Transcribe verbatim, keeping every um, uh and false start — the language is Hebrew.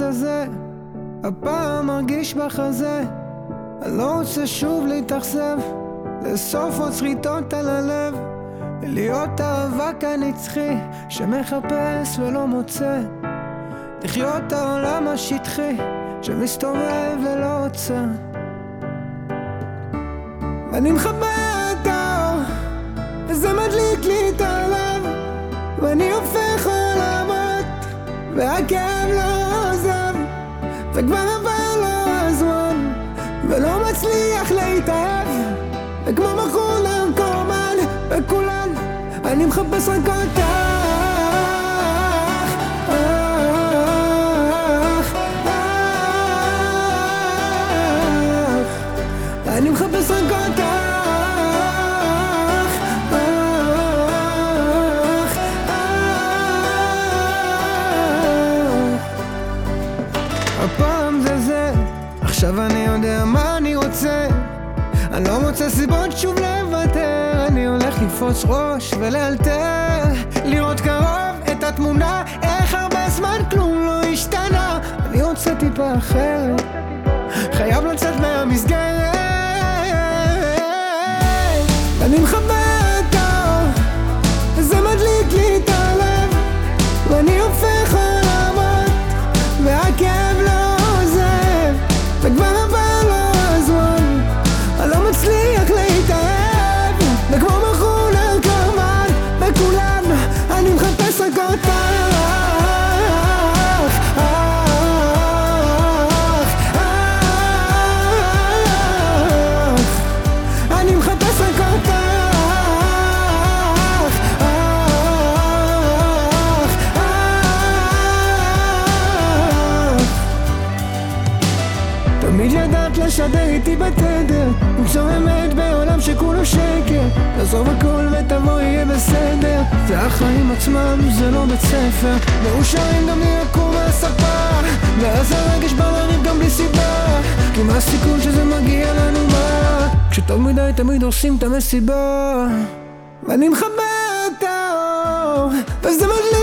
זה זה, הפעם מרגיש בחזה. אני לא רוצה שוב להתאכזב, לאסוף עוד שריטות על הלב, להיות האבק הנצחי שמחפש ולא מוצא, לחיות העולם השטחי שמסתובב ולא עוצר. ואני מכבה את האור וזה מדליק לי את הלב, ואני הופך עולמות והכאב לא עוזב, וכבר עבר לו הזמן ולא מצליח להתאהב, וכמו מכור נרקומן בכולן אני מחפש רק אותך. אני מחפש רק אותך. הפעם זה זה, עכשיו אני יודע מה אני רוצה, אני לא מוצא סיבות שוב לוותר, אני הולך לפוץ ראש ולאלתר, לראות קרוב את התמונה, איך הרבה זמן כלום לא השתנה, אני רוצה טיפה אחרת, חייב לצאת מהמסגרת. אני מכבה את האור וזה מדליק לי את הלב, ואני הופך עולמות והכאב לא עוזב, וכבר עבר לו הזמן אני לא מצליח להתאהב, וכמו מכור נרקומן בכולן אני מחפש רק אותך. אני מחפש רק אותך. תמיד ידעת לשדר איתי בתדר, למצוא אמת בעולם שכולו שקר, תעזוב הכל ותבוא יהיה בסדר, זה החיים עצמם, זה לא בית ספר, מאושרים גם לקום מהספה, ואז הרגש בא לריב גם בלי סיבה, כי מה הסיכון שזה מגיע לנו מה, כשטוב מדי תמיד הורסים את המסיבה. ואני מכבה את האור וזה מדליק